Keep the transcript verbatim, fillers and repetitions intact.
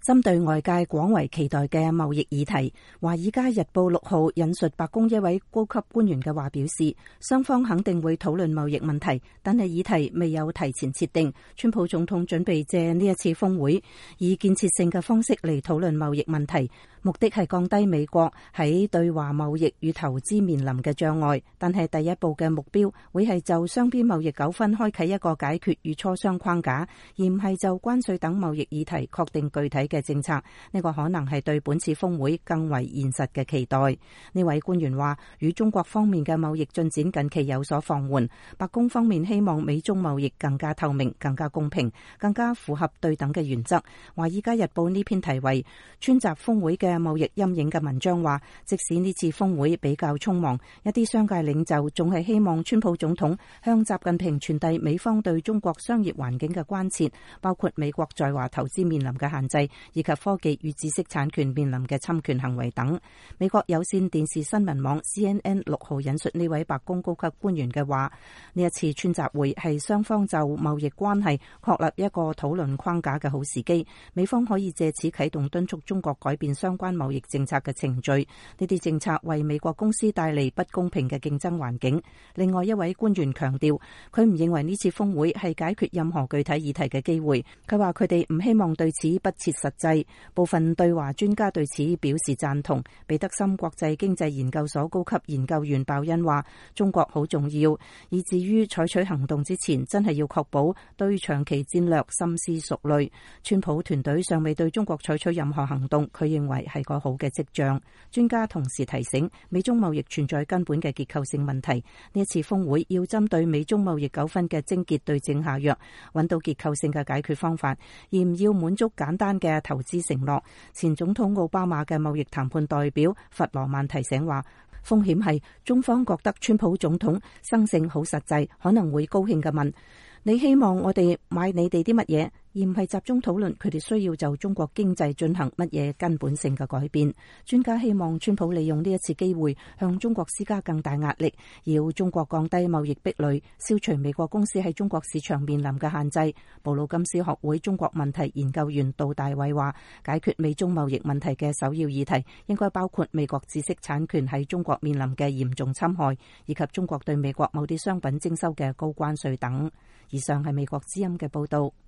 針對外界廣為期待嘅貿易議題，《華爾街日報》六號引述白宮一位高級官員嘅話表示，雙方肯定會討論貿易問題，但係議題未有提前設定。川普總統準備借呢一次峰會，以建設性嘅方式嚟討論貿易問題，目的係降低美國喺對華貿易與投資面臨嘅障礙。但係第一步嘅目標會係就雙邊貿易糾紛開啟一個解決與磋商框架，而唔係就關稅等貿易議題確定具體嘅政策。呢個可能係對本次峰會更為現實嘅期待。呢位官員話，與中國方面嘅貿易進展近期有所放緩，白宮方面希望美中貿易更加透明、更加公平、更加符合對等嘅原則。華爾街日報呢篇題為川習峰會嘅貿易陰影嘅文章話，即使呢次峰會比較匆忙，一啲商界領袖仲係希望川普總統向習近平傳遞美方對中國商業環境嘅關切，包括美國在華投資面臨嘅限制，以及科技與知識產權面臨嘅侵權行為等。美國有線電視新聞網 C N N 六號引述呢位白宮高級官員嘅話，呢一次川習會係雙方就貿易關係確立一個討論框架嘅好時機，美方可以借此啟動敦促中國改變相關貿易政策嘅程序。呢啲政策為美國公司帶嚟不公平嘅競爭環境。另外一位官員強調，佢唔認為呢次峰會係解決任何具體議題嘅機會。佢話佢哋唔希望對此不切實際。部分對華專家對此表示贊同。彼得森國際經濟研究所高級研究員鮑恩話，中國好重要，以至於採取行動之前，真係要確保對長期戰略深思熟慮。川普團隊尚未對中國採取任何行動，佢認為係個好嘅跡象。專家同時提醒，美中貿易存在根本嘅結構性問題。呢一次峰會要針對美中貿易糾紛嘅症結對症下藥，揾到結構性嘅解決方法，而唔要滿足簡單嘅投資承諾。前總統奧巴馬嘅貿易談判代表弗羅曼提醒話，風險係中方覺得川普總統生性好實際，可能會高興嘅問，你希望我哋買你哋啲乜嘢？而唔係集中討論佢哋需要就中國經濟進行乜嘢根本性嘅改變。專家希望川普利用呢一次機會向中國施加更大壓力，要中國降低貿易壁壘，消除美國公司喺中國市場面臨嘅限制。布魯金斯學會中國問題研究員杜大偉話，解決美中貿易問題嘅首要議題應該包括美國知識產權喺中國面臨嘅嚴重侵害，以及中國對美國某啲商品徵收嘅高關稅等。以上係美國之音嘅報道。